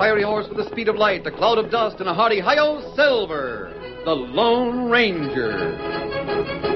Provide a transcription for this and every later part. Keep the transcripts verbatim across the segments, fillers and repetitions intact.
fiery horse with the speed of light, a cloud of dust, and a hearty hi-yo, Silver, the Lone Ranger.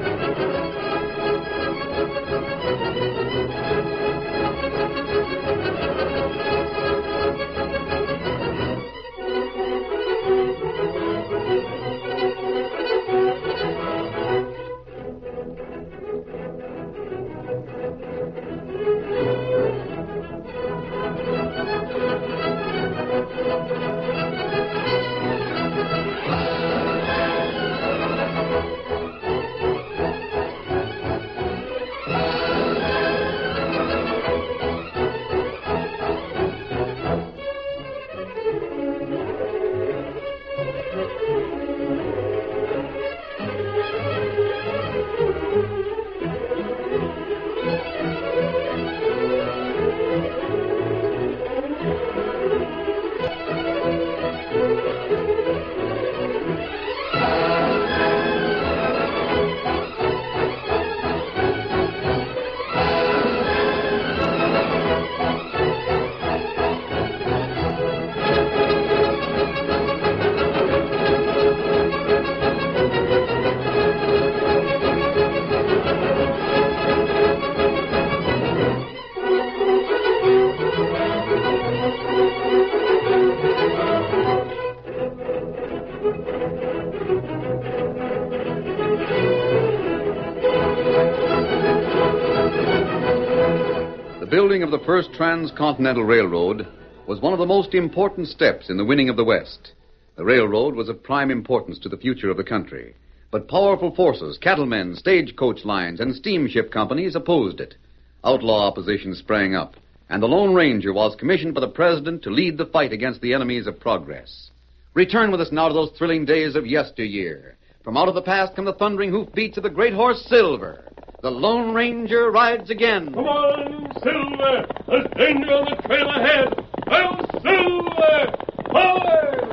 The building of the first transcontinental railroad was one of the most important steps in the winning of the West. The railroad was of prime importance to the future of the country. But powerful forces, cattlemen, stagecoach lines, and steamship companies opposed it. Outlaw opposition sprang up, and the Lone Ranger was commissioned by the president to lead the fight against the enemies of progress. Return with us now to those thrilling days of yesteryear. From out of the past come the thundering hoofbeats of the great horse Silver. The Lone Ranger rides again. Come on, Silver! There's danger on the trail ahead! I'll Silver! Forward!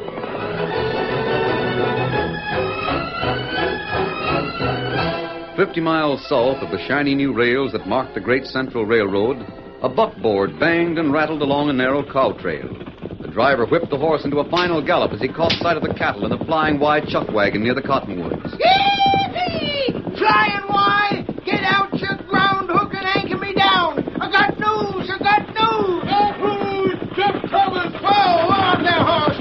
Fifty miles south of the shiny new rails that marked the great Central Railroad, a buckboard banged and rattled along a narrow cow trail. The driver whipped the horse into a final gallop as he caught sight of the cattle in the flying wide chuck wagon near the cottonwoods. Yee-hee! Flying wide! Get out your ground hook and anchor me down! I got news! I got news! Oh, Jeff Thomas! Whoa! On there, horse!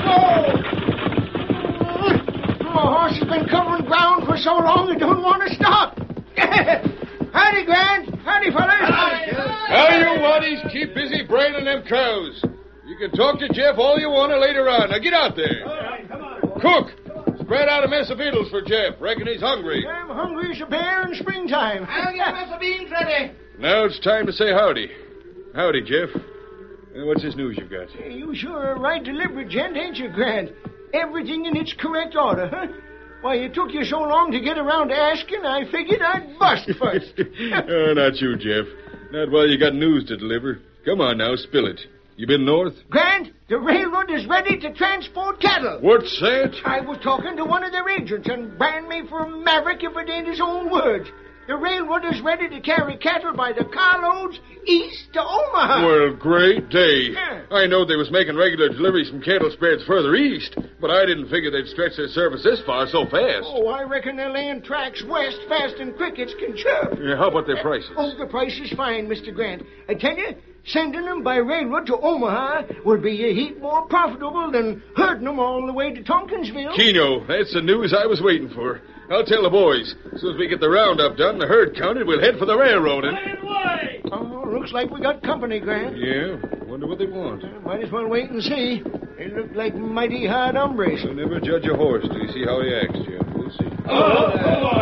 Whoa! My horse has been covering ground for so long it don't want to stop. Howdy, Grant. Howdy, fellas. Now, you waddies, keep busy braining them cows. You can talk to Jeff all you want to later on. Now, get out there. All right, come on. Cook, spread out a mess of victuals for Jeff. Reckon he's hungry. I'm hungry as a bear in springtime. I'll get a mess of beans ready. Now it's time to say howdy. Howdy, Jeff. Uh, What's this news you've got? You sure are a right deliberate gent, ain't you, Grant? Everything in its correct order, huh? Why, it took you so long to get around to asking, I figured I'd bust first. Oh, not you, Jeff. Not while you got news to deliver. Come on now, spill it. You been north? Grant, the railroad is ready to transport cattle. What's that? I was talking to one of their agents and brand me for a maverick if it ain't his own words. The railroad is ready to carry cattle by the carloads east to Omaha. Well, great day. Yeah. I know they was making regular deliveries from cattle spreads further east, but I didn't figure they'd stretch their service this far so fast. Oh, I reckon they're laying tracks west fast and crickets can chirp. Yeah, how about their prices? Oh, the price is fine, Mister Grant. I tell you, sending them by railroad to Omaha will be a heap more profitable than herding them all the way to Tompkinsville. Keno, that's the news I was waiting for. I'll tell the boys. As soon as we get the roundup done, the herd counted, we'll head for the railroad and... Right away! Oh, looks like we got company, Grant. Yeah, wonder what they want. Might as well wait and see. They look like mighty hard hombres. So never judge a horse till you see how he acts, Jeff. We'll see. Oh,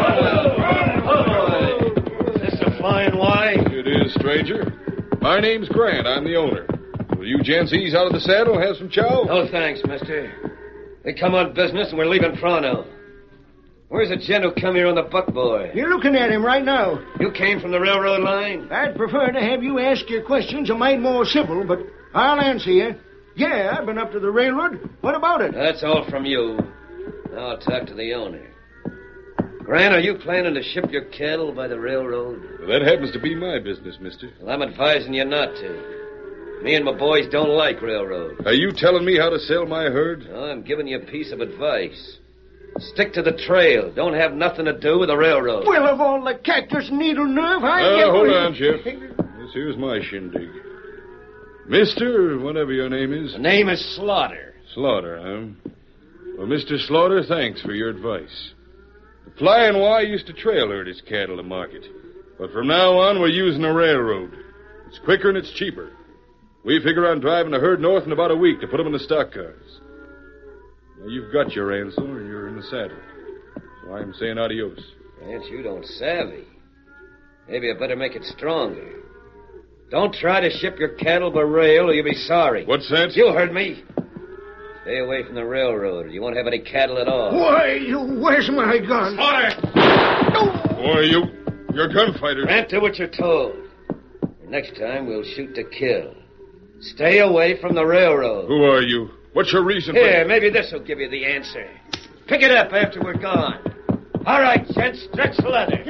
Is this a flying Y? It is, stranger. My name's Grant. I'm the owner. Will you gents ease out of the saddle and have some chow? No, thanks, mister. We come on business and we're leaving Frono. Where's the gent who come here on the buckboard? You're looking at him right now. You came from the railroad line? I'd prefer to have you ask your questions a mite more civil, but I'll answer you. Yeah, I've been up to the railroad. What about it? That's all from you. Now I'll talk to the owner. Grant, are you planning to ship your cattle by the railroad? Well, that happens to be my business, mister. Well, I'm advising you not to. Me and my boys don't like railroad. Are you telling me how to sell my herd? No, I'm giving you a piece of advice. Stick to the trail. Don't have nothing to do with the railroad. Well, of all the cactus needle nerve, I Oh, get... hold on, Jeff. This here's my shindig. Mister, whatever your name is. The name is Slaughter. Slaughter, huh? Well, Mister Slaughter, thanks for your advice. The Flying Y used to trail herd his cattle to market. But from now on, we're using a railroad. It's quicker and it's cheaper. We figure on driving the herd north in about a week to put them in the stock cars. Now, you've got your answer and you're in the saddle. So I'm saying adios. Vance, you don't savvy. Maybe I better make it stronger. Don't try to ship your cattle by rail or you'll be sorry. What's that? You heard me. Stay away from the railroad or you won't have any cattle at all. Why, you... Where's my gun? Slaughter! Boy, you... You're gunfighters. Grant, do what you're told. Next time, we'll shoot to kill. Stay away from the railroad. Who are you? What's your reason for... Here, maybe this will give you the answer. Pick it up after we're gone. All right, gents, stretch the leather.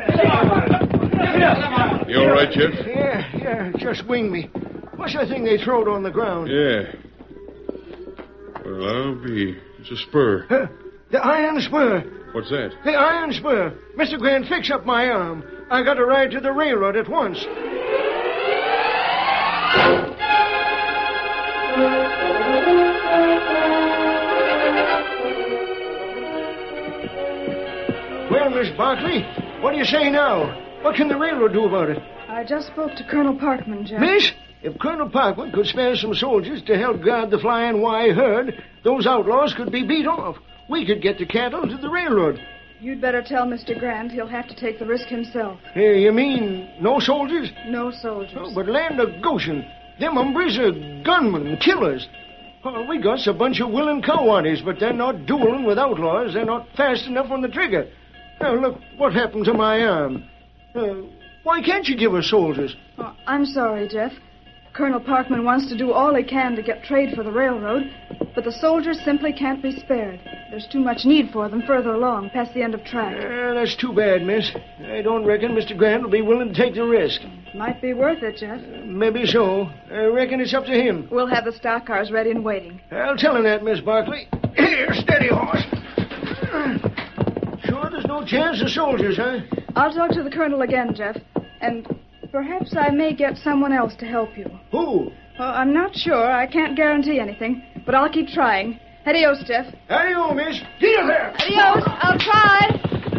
You all right, Jeff? Yeah, yeah, just wing me. What's that thing they throwed on the ground? Yeah. Well, I'll be. It's a spur. Huh? The iron spur. What's that? The iron spur. Mister Grant, fix up my arm. I got to ride to the railroad at once. Well, Miss Barkley, what do you say now? What can the railroad do about it? I just spoke to Colonel Parkman, Jeff. Miss, if Colonel Parkman could spare some soldiers to help guard the Flying Y herd, those outlaws could be beat off. We could get the cattle to the railroad. You'd better tell Mister Grant he'll have to take the risk himself. Hey, you mean no soldiers? No soldiers. Oh, but land of Goshen, them hombres are gunmen and killers. Oh, we got a bunch of willing cowards, but they're not dueling with outlaws. They're not fast enough on the trigger. Now, look what happened to my arm. Uh, why can't you give us soldiers? Oh, I'm sorry, Jeff. Colonel Parkman wants to do all he can to get trade for the railroad, but the soldiers simply can't be spared. There's too much need for them further along, past the end of track. Uh, that's too bad, miss. I don't reckon Mister Grant will be willing to take the risk. Might be worth it, Jeff. Uh, maybe so. I reckon it's up to him. We'll have the stock cars ready and waiting. I'll tell him that, Miss Barkley. Here, steady, horse. Sure there's no chance of soldiers, huh? I'll talk to the colonel again, Jeff, and perhaps I may get someone else to help you. Who? Well, I'm not sure. I can't guarantee anything, but I'll keep trying. Adios, Jeff. Adios, miss. Get up there. Adios. I'll try.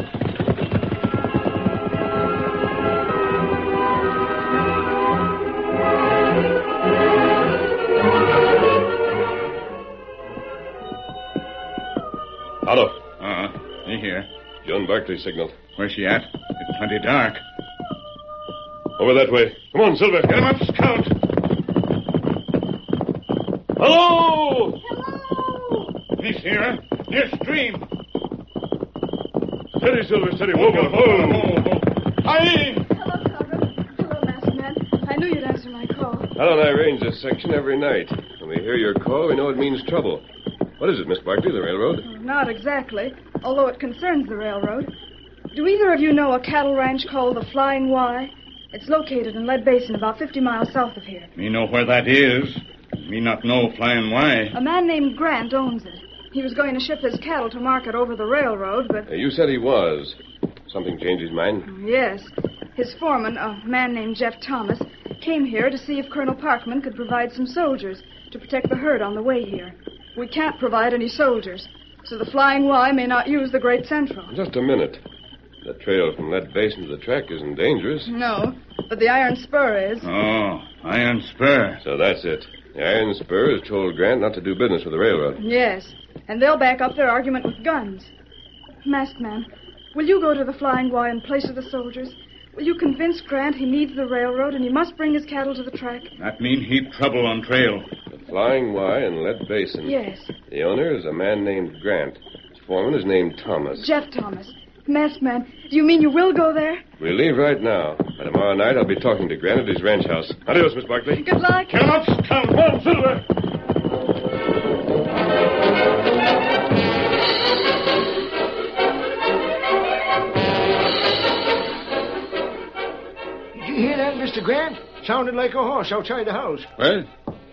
Hello. Uh-huh. Me here. John Barkley signal. Where's she at? It's plenty dark. Over that way. Come on, Silver. Get him up, Scout. Hello! Miss here. Near stream. Steady, Silver, steady. Whoa, whoa, whoa. Aye. Hello, Carver. Hello, Masked Man. I knew you'd answer my call. Hal and I range this section every night. When we hear your call, we know it means trouble. What is it, Miss Barkley, the railroad? Not exactly, although it concerns the railroad. Do either of you know a cattle ranch called the Flying Y? It's located in Lead Basin, about fifty miles south of here. Me know where that is. Me not know Flying Y. A man named Grant owns it. He was going to ship his cattle to market over the railroad, but... Uh, you said he was. Something changed his mind? Yes. His foreman, a man named Jeff Thomas, came here to see if Colonel Parkman could provide some soldiers to protect the herd on the way here. We can't provide any soldiers, so the Flying Y may not use the Great Central. Just a minute. That trail from Lead Basin to the track isn't dangerous. No, but the Iron Spur is. Oh, Iron Spur. So that's it. The Iron Spur has told Grant not to do business with the railroad. Yes, and they'll back up their argument with guns. Masked Man, will you go to the Flying Y in place of the soldiers? Will you convince Grant he needs the railroad and he must bring his cattle to the track? That mean heap trouble on trail. The Flying Y in Lead Basin. Yes. The owner is a man named Grant. His foreman is named Thomas. Jeff Thomas. Masked Man, do you mean you will go there? We'll leave right now. By tomorrow night, I'll be talking to Grant at his ranch house. Adios, Miss Barkley. Good luck. Come up, Scout. Come on, Silver. Did you hear that, Mister Grant? Sounded like a horse outside the house. What?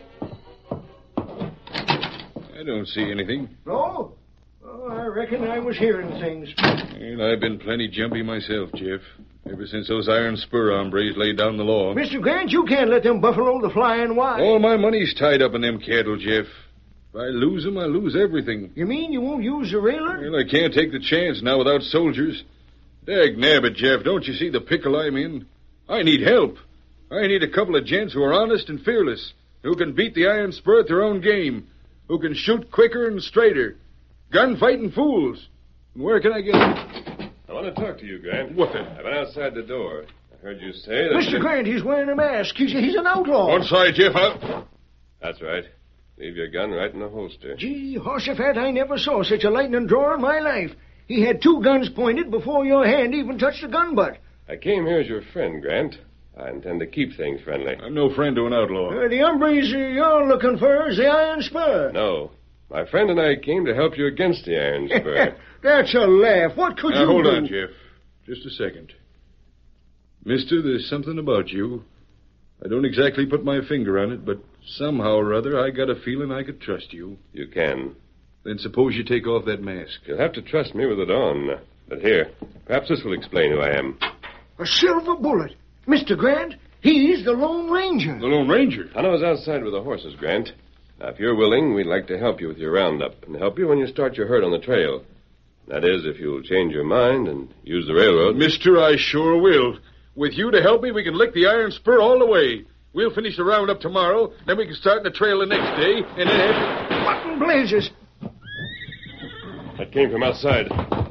I don't see anything. No? Oh, I reckon I was hearing things. Well, I've been plenty jumpy myself, Jeff. Ever since those iron spur hombres laid down the law. Mister Grant, you can't let them buffalo the flying Y. All my money's tied up in them cattle, Jeff. If I lose them, I lose everything. You mean you won't use the railer? Well, I can't take the chance now without soldiers. Dag nabbit, Jeff, don't you see the pickle I'm in? I need help. I need a couple of gents who are honest and fearless, who can beat the iron spur at their own game, who can shoot quicker and straighter. Gunfighting fools. And where can I get them? I want to talk to you, Grant. What the? I've been outside the door. I heard you say that... Mister you... Grant, he's wearing a mask. He's, he's an outlaw. Outside, Jeff. I'll... That's right. Leave your gun right in the holster. Gee, Horsefat, I never saw such a lightning drawer in my life. He had two guns pointed before your hand even touched the gun butt. I came here as your friend, Grant. I intend to keep things friendly. I'm no friend to an outlaw. Uh, the hombres uh, you're looking for is the iron spur. No. My friend and I came to help you against the iron spur. That's a laugh. What could now, you hold do? on, Jeff. Just a second. Mister, there's something about you. I don't exactly put my finger on it, but somehow or other I got a feeling I could trust you. You can. Then suppose you take off that mask. You'll have to trust me with it on. But here, perhaps this will explain who I am. A silver bullet. Mister Grant, he's the Lone Ranger. The Lone Ranger? I was outside with the horses, Grant. Now, if you're willing, we'd like to help you with your roundup and help you when you start your herd on the trail. That is, if you'll change your mind and use the railroad. Mister, I sure will. With you to help me, we can lick the iron spur all the way. We'll finish the roundup tomorrow, then we can start the trail the next day, and then have... What in blazes? That came from outside.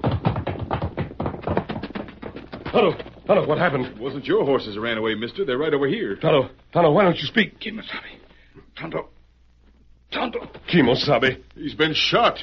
Tonto, Tonto, what happened? It wasn't your horses that ran away, mister. They're right over here. Tonto, Tonto, why don't you speak? Kimosabe. Tonto. Tonto. Kimosabe. He's been shot.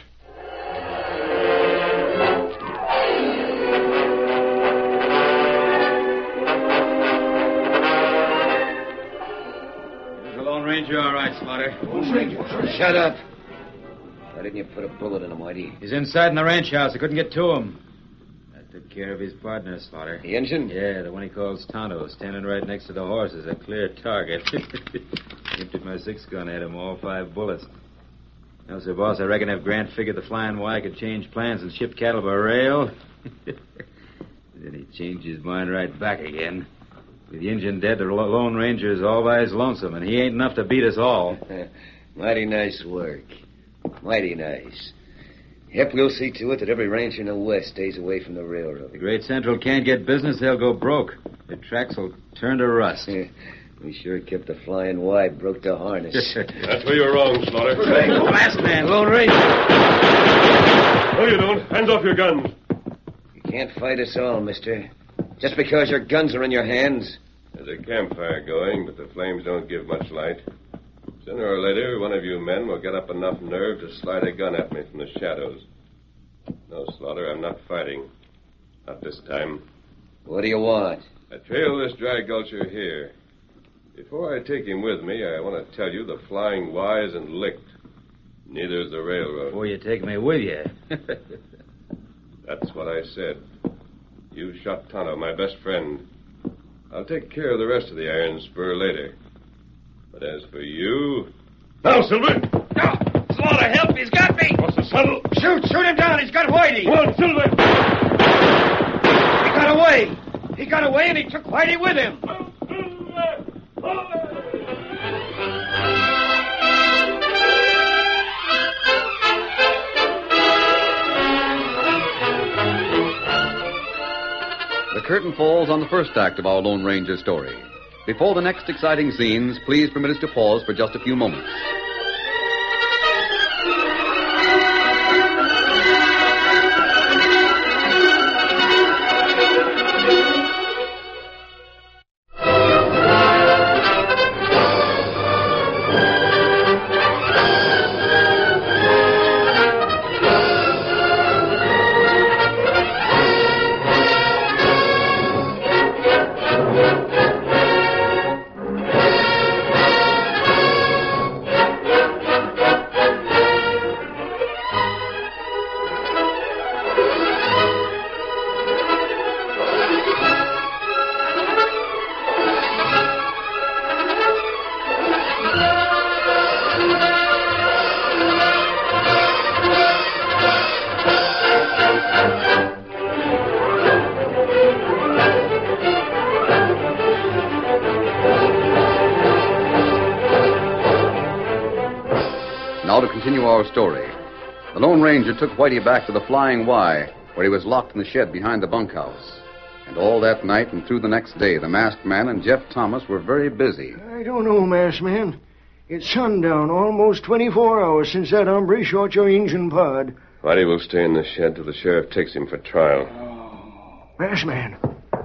There's the Lone Ranger, all right, Slaughter. Lone Ranger. Shut up. Why didn't you put a bullet in him, Whitey? He's inside in the ranch house. I couldn't get to him. I took care of his partner, Slaughter. The engine? Yeah, the one he calls Tonto, standing right next to the horses, a clear target. Emptied my six-gun at him, all five bullets. Now, sir, boss, I reckon if Grant figured the Flying Y could change plans and ship cattle by rail, then he changed his mind right back again. With the engine dead, the Lone Ranger is all by his lonesome, and he ain't enough to beat us all. Mighty nice work. Mighty nice. Yep, we'll see to it that every rancher in the West stays away from the railroad. The Great Central can't get business, they'll go broke. The tracks will turn to rust. We sure kept the Flying Y, broke the harness. That's where you're wrong, Slaughter. Hey, last man, Lone Ranger. No, you don't. Hands off your guns. You can't fight us all, mister. Just because your guns are in your hands. There's a campfire going, but the flames don't give much light. Sooner or later, one of you men will get up enough nerve to slide a gun at me from the shadows. No, Slaughter, I'm not fighting. Not this time. What do you want? I trail this dry gulcher here. Before I take him with me, I want to tell you the Flying Y isn't licked. Neither is the railroad. Before you take me with you. That's what I said. You shot Tonto, my best friend. I'll take care of the rest of the iron spur later. But as for you... Now, Silver! No! Slaughter, help! He's got me! What's the saddle? Shoot! Shoot him down! He's got Whitey! Come on, Silver! He got away! He got away and he took Whitey with him! The curtain falls on the first act of our Lone Ranger story. Before the next exciting scenes, please permit us to pause for just a few moments. continue our story. The Lone Ranger took Whitey back to the Flying Y, where he was locked in the shed behind the bunkhouse. And all that night and through the next day, the masked man and Jeff Thomas were very busy. I don't know, masked man. It's sundown, almost twenty-four hours since that hombre shot your engine pod. Whitey will stay in the shed till the sheriff takes him for trial. Oh. Masked man.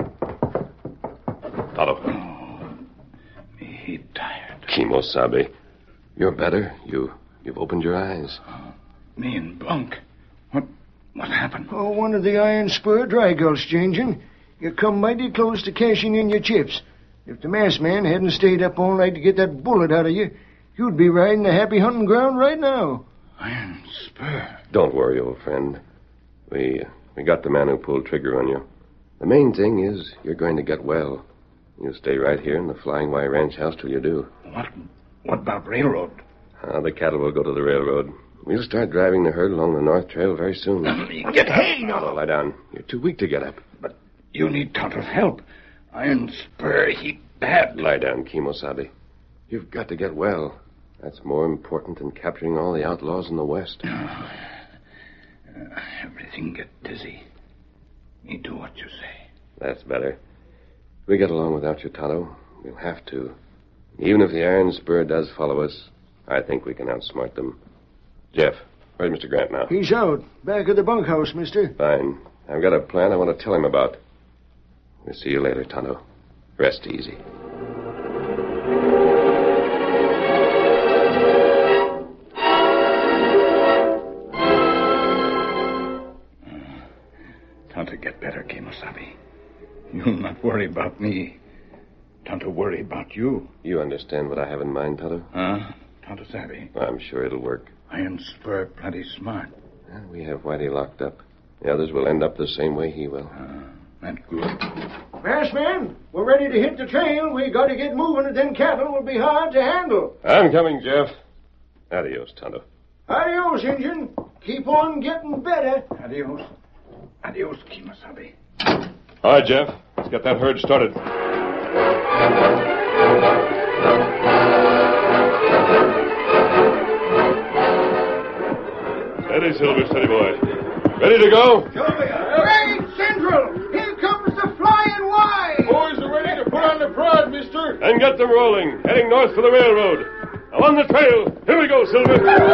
Tonto. Oh, me tired. Kimosabe. You're better. You, you've opened your eyes. Uh, me and Bunk. What, what happened? Oh, one of the Iron Spur dry gulch, Injun. You come mighty close to cashing in your chips. If the masked man hadn't stayed up all night to get that bullet out of you, you'd be riding the happy hunting ground right now. Iron Spur. Don't worry, old friend. We, we got the man who pulled trigger on you. The main thing is you're going to get well. You'll stay right here in the Flying Y Ranch house till you do. What, what about railroad? Uh, the cattle will go to the railroad. We'll start driving the herd along the North Trail very soon. Get hey, no. Now, lie down. You're too weak to get up. But you need Tonto's help. Iron Spur, he bad. Lie down, Kimosabe. You've got to get well. That's more important than capturing all the outlaws in the West. Oh, uh, everything get dizzy. Me do what you say. That's better. If we get along without you, Tonto, we'll have to. Even if the Iron Spur does follow us, I think we can outsmart them. Jeff, where's Mister Grant now? He's out. Back at the bunkhouse, mister. Fine. I've got a plan I want to tell him about. We'll see you later, Tonto. Rest easy. Tonto get better, Kimosabe. You'll not worry about me. Tonto worry about you. You understand what I have in mind, Tonto? Huh? Tonto Sabe. I'm sure it'll work. Iron Spur plenty smart. Well, we have Whitey locked up. The others will end up the same way he will. Uh, that's good. Masked man, we're ready to hit the trail. We got to get moving, or them cattle will be hard to handle. I'm coming, Jeff. Adios, Tonto. Adios, Injun. Keep on getting better. Adios. Adios, Kimosabe. All right, Jeff. Let's get that herd started. Steady, Silver, steady, boy. Ready to go? Great Central! Here comes the Flying Y! Boys are ready to put on the prod, mister. And get them rolling, heading north for the railroad. Now on the trail. Here we go, Silver.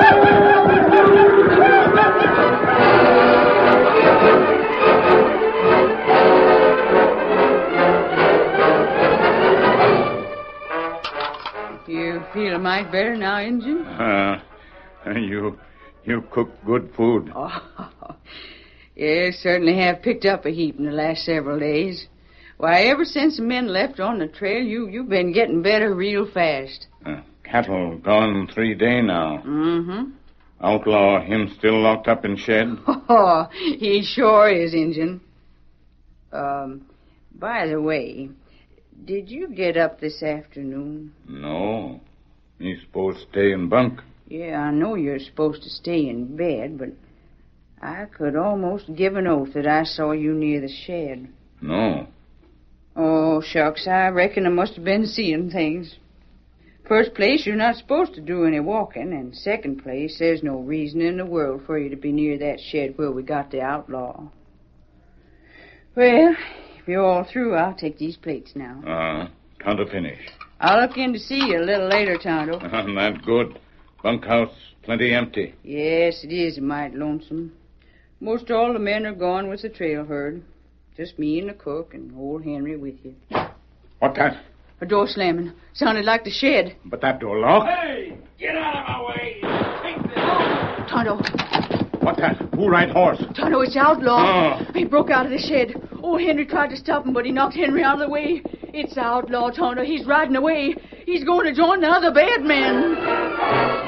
You feel a mite better now, Injun? Uh, you, you cook good food. Oh, you certainly have picked up a heap in the last several days. Why, ever since the men left on the trail, you, you've been getting better real fast. Uh, cattle gone three day now. Mm-hmm. Outlaw, him still locked up in shed? Oh, he sure is, Injun. Um, by the way, did you get up this afternoon? No. He's supposed to stay in bunk. Yeah, I know you're supposed to stay in bed, but I could almost give an oath that I saw you near the shed. No. Oh, shucks, I reckon I must have been seeing things. First place, you're not supposed to do any walking, and second place, there's no reason in the world for you to be near that shed where we got the outlaw. Well, if you're all through, I'll take these plates now. Uh, Tonto finish. I'll look in to see you a little later, Tonto. Uh, not good. Bunkhouse plenty empty. Yes, it is a mite lonesome. Most all the men are gone with the trail herd. Just me and the cook and old Henry with you. What that? A door slamming. Sounded like the shed. But that door locked. Hey! Get out of my way! Take this! Oh, Tonto. What that? Who ride horse? Tonto, it's outlaw. Oh. He broke out of the shed. Old Henry tried to stop him, but he knocked Henry out of the way. It's outlaw, Tonto. He's riding away. He's going to join the other bad men.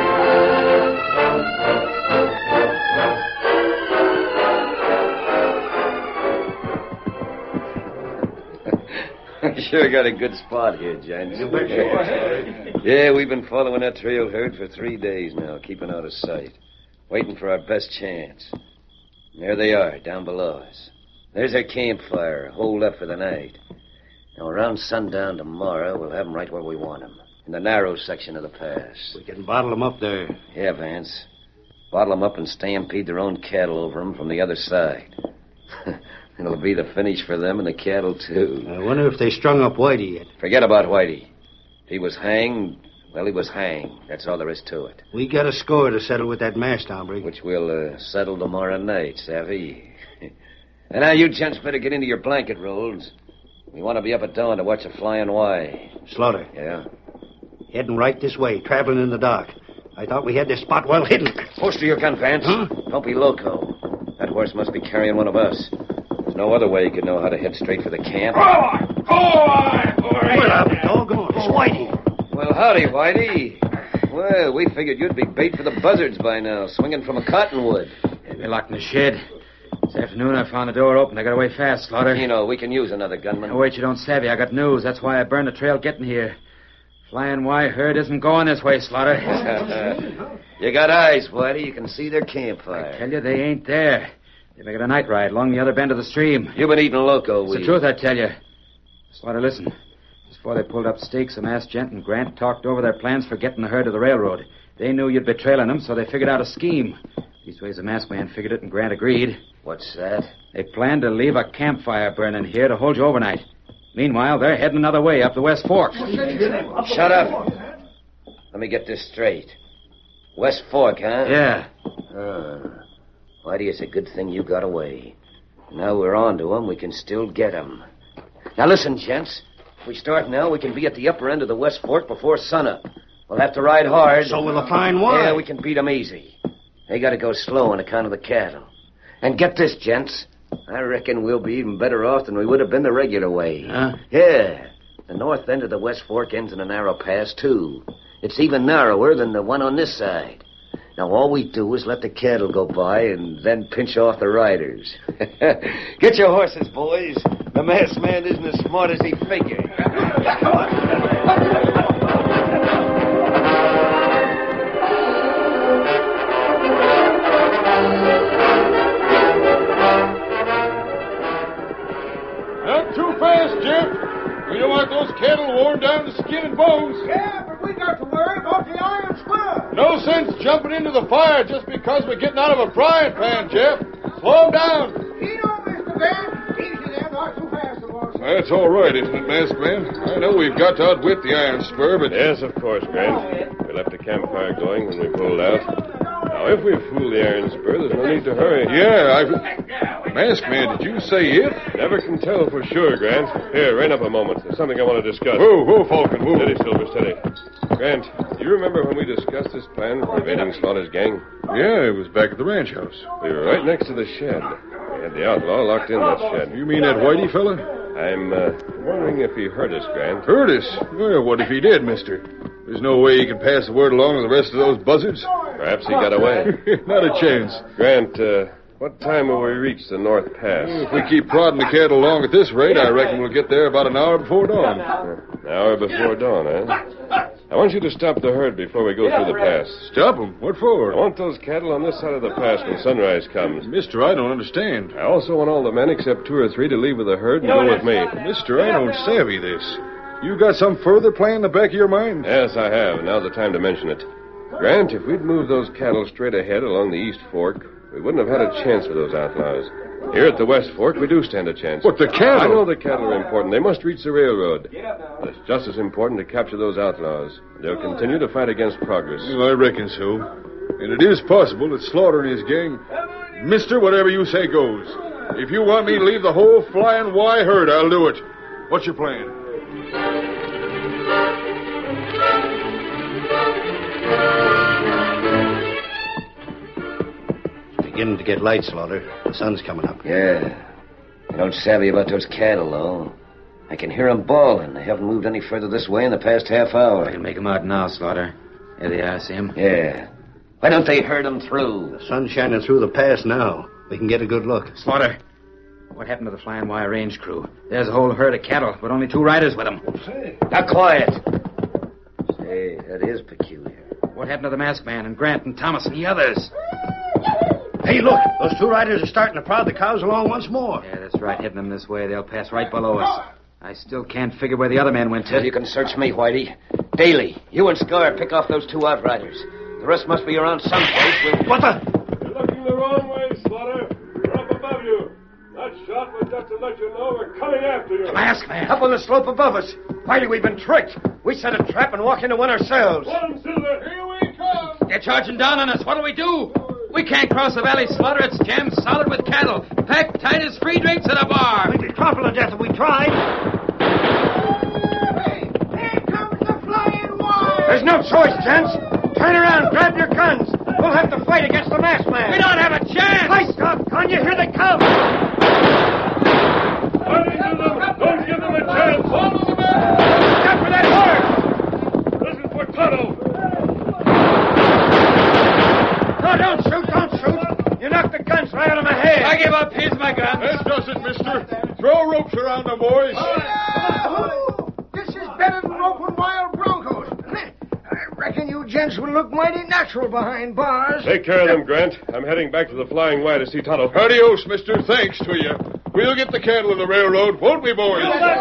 Sure got a good spot here, gents. Yeah, we've been following that trail herd for three days now, keeping out of sight, waiting for our best chance. And there they are, down below us. There's their campfire, holed up for the night. Now, around sundown tomorrow, we'll have them right where we want them. in the narrow section of the pass. We can bottle them up there. Yeah, Vance. Bottle them up and stampede their own cattle over them from the other side. It'll be the finish for them and the cattle, too. I wonder if they strung up Whitey yet. Forget about Whitey. If he was hanged, well, he was hanged. That's all there is to it. We got a score to settle with that masked hombre. Which we'll uh, settle tomorrow night, savvy? And now you gents better get into your blanket rolls. We want to be up at dawn to watch a flying Y. Slaughter. Yeah? Heading right this way, traveling in the dark. I thought we had this spot well hidden. Holster your gun, Vance. Huh? Don't be loco. That horse must be carrying one of us. There's no other way he could know how to head straight for the camp. Go on! Go on! Well, I'll be doggone. It's Whitey. Well, howdy, Whitey. Well, we figured you'd be bait for the buzzards by now, swinging from a cottonwood. Had me locked in the shed. This afternoon I found the door open. I got away fast, Slaughter. You know, we can use another gunman. Now, wait, you don't savvy. I got news. That's why I burned the trail getting here. Flying Y herd isn't going this way, Slaughter. You got eyes, Whitey. You can see their campfire. I tell you, they ain't there. They make it a night ride along the other bend of the stream. You've been eating loco It's weed. the truth, I tell you. Slaughter, listen. Just before they pulled up stakes, some ass gent and Grant talked over their plans for getting the herd to the railroad. They knew you'd be trailing them, so they figured out a scheme. Leastways, the masked man figured it, and Grant agreed. What's that? They planned to leave a campfire burning here to hold you overnight. Meanwhile, they're heading another way up the West Fork. Shut up. Let me get this straight. West Fork, huh? Yeah. Uh, Whitey, it's a good thing you got away. Now we're on to them, we can still get them. Now listen, gents. If we start now, we can be at the upper end of the West Fork before sunup. We'll have to ride hard. So will a fine Y. Yeah, we can beat them easy. They got to go slow on account of the cattle. And get this, gents. I reckon we'll be even better off than we would have been the regular way. Huh? Yeah. The north end of the West Fork ends in a narrow pass, too. It's even narrower than the one on this side. Now, all we do is let the cattle go by and then pinch off the riders. Get your horses, boys. The masked man isn't as smart as he figured. Not too fast, Jeff. We don't want those cattle worn down to skin and bones. Yeah, but we got to worry about the iron spur. No sense jumping into the fire just because we're getting out of a frying pan, Jeff. Slow 'em down. You know, Mister Ben. Easy there, not too fast, boss. That's all right, isn't it, masked man? I know we've got to outwit the iron spur, but... Yes, of course, Grant. We left the campfire going when we pulled out. Now, if we fool the iron spur, there's no need to hurry. Yeah, I've... Masked man, did you say if? Never can tell for sure, Grant. Here, rein up a moment. There's something I want to discuss. Whoa, whoa, Falcon, whoa. Steady, Silver, steady. Grant, do you remember when we discussed this plan for evading Slaughter's gang? Yeah, it was back at the ranch house. We were right next to the shed. We had the outlaw locked in that shed. You mean that Whitey fella? I'm uh, wondering if he heard us, Grant. Heard us? Well, what if he did, mister? There's no way he can pass the word along to the rest of those buzzards. Perhaps he got away. Not a chance. Grant, uh, what time will we reach the North Pass? If we keep prodding the cattle along at this rate, I reckon we'll get there about an hour before dawn. An hour before dawn, eh? I want you to stop the herd before we go through the pass. Stop them? What for? I want those cattle on this side of the pass when sunrise comes. Mister, I don't understand. I also want all the men except two or three to leave with the herd and go with me. Mister, I don't savvy this. You got some further plan in the back of your mind? Yes, I have. Now's the time to mention it. Grant, if we'd moved those cattle straight ahead along the East Fork, we wouldn't have had a chance with those outlaws. Here at the West Fork, we do stand a chance. But the cattle... I know the cattle are important. They must reach the railroad. But it's just as important to capture those outlaws. They'll continue to fight against progress. Well, I reckon so. And it is possible that Slaughter and his gang... Mister, whatever you say goes. If you want me to leave the whole flying Y herd, I'll do it. What's your plan? Beginning to get light, Slaughter. The sun's coming up. Yeah. I don't savvy about those cattle, though. I can hear 'em bawling. They haven't moved any further this way in the past half hour. I can make 'em out now, Slaughter. There they are, see 'em? Yeah. Why don't they herd 'em through? The sun's shining through the pass now. We can get a good look. Slaughter, what happened to the Flying Y range crew? There's a whole herd of cattle, but only two riders with them. Now, quiet. Say, that is peculiar. What happened to the masked man and Grant and Thomas and the others? Hey, look. Those two riders are starting to prod the cows along once more. Yeah, that's right. Heading them this way, they'll pass right below us. I still can't figure where the other man went to. Well, you can search me, Whitey. Daly, you and Scar pick off those two outriders. The rest must be around someplace. We'll... What the? You're looking the wrong way, Slaughter. We're up above you. That shot was just to let you know we're coming after you. Mask man. Up on the slope above us. Whitey, we've been tricked. We set a trap and walked into one ourselves. One, Silver. Here we come. They're charging down on us. What'll we do? We can't cross the valley, Slaughter. It's jammed solid with cattle. Packed tight as free drinks at a bar. We'd be trampled to death if we tried. Hey, here comes the flying wire. There's no choice, gents. Turn around, grab your guns. We'll have to fight against the masked man. We don't have a chance. Hi, stop, gun. You hear they come. Run into them. Don't give them a chance. Follow the man. After that horse. This is for Tonto. No, don't shoot, don't shoot. You knocked the guns right out of my head. I give up. Here's my gun. That does it, mister. Throw ropes around them, boys. Yahoo! This is better than roping wild broncos. I reckon you gents would look mighty natural behind bars. Take care of them, Grant. I'm heading back to the Flying Y to see Tonto. Adios, mister. Thanks to you. We'll get the cattle in the railroad, won't we, boys?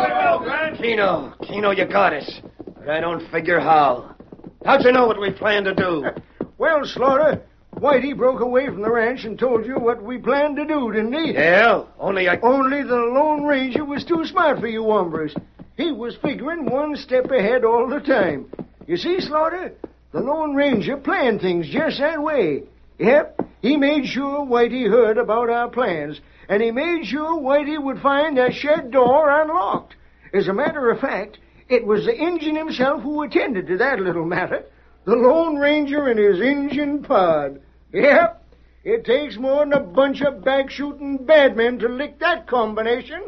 Keno, Keno, you got us. But I don't figure how. How'd you know what we planned to do? Well, Slaughter, Whitey broke away from the ranch and told you what we planned to do, didn't he? Yeah, only I... Only the Lone Ranger was too smart for you hombres. He was figuring one step ahead all the time. You see, Slaughter, the Lone Ranger planned things just that way. Yep, he made sure Whitey heard about our plans, and he made sure Whitey would find that shed door unlocked. As a matter of fact, it was the Injun himself who attended to that little matter. The Lone Ranger and his Injun pod. Yep, it takes more than a bunch of back-shooting bad men to lick that combination.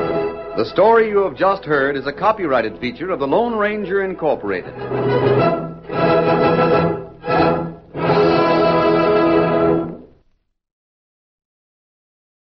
The story you have just heard is a copyrighted feature of the Lone Ranger Incorporated.